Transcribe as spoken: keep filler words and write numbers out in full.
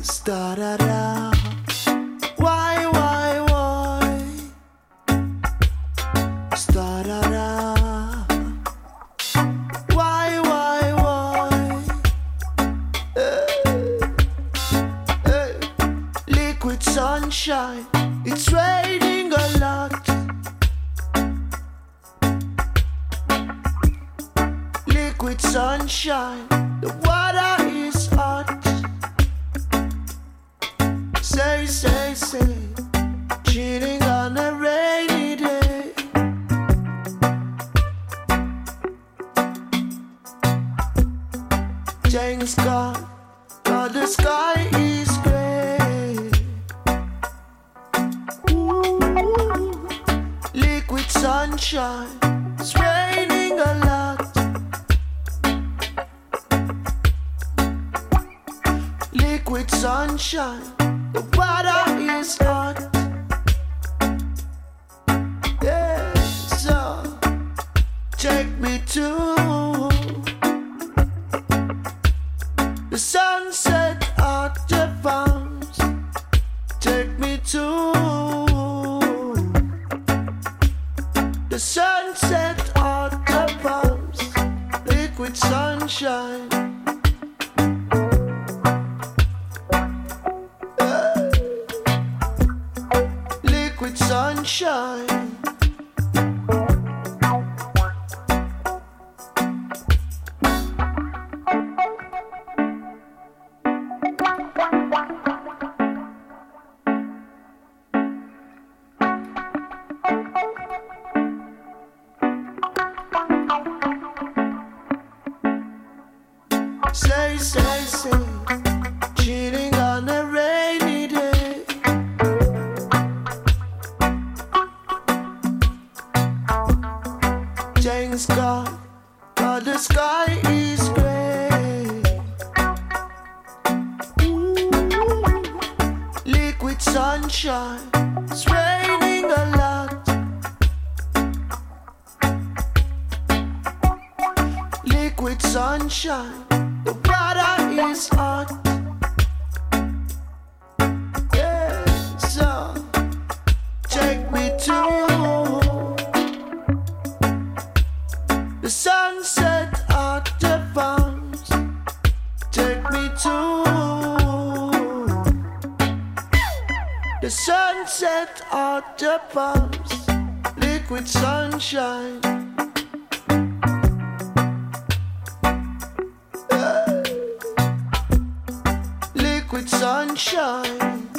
Da da da. Why, why, why? Da da da. Why, why, why? Hey, hey. Liquid sunshine. It's raining a lot. Liquid sunshine. The water is hot. Say, say, say, cheating on a rainy day. Thanks God, but the sky is gray. Ooh, liquid sunshine, it's raining a lot. Liquid sunshine. The water is hot. Yeah, so take me to the sunset at the palms. Take me to the sunset at the palms. Liquid sunshine. Liquid sunshine. Say, say, say, cheating on a rainy day. Thanks God, but the sky is gray. Ooh, liquid sunshine, it's raining a lot. Liquid sunshine, the water is hot. Yeah, so take me to the sunset at the palms. Take me to the sunset at the palms. Liquid sunshine. Hey. Liquid sunshine.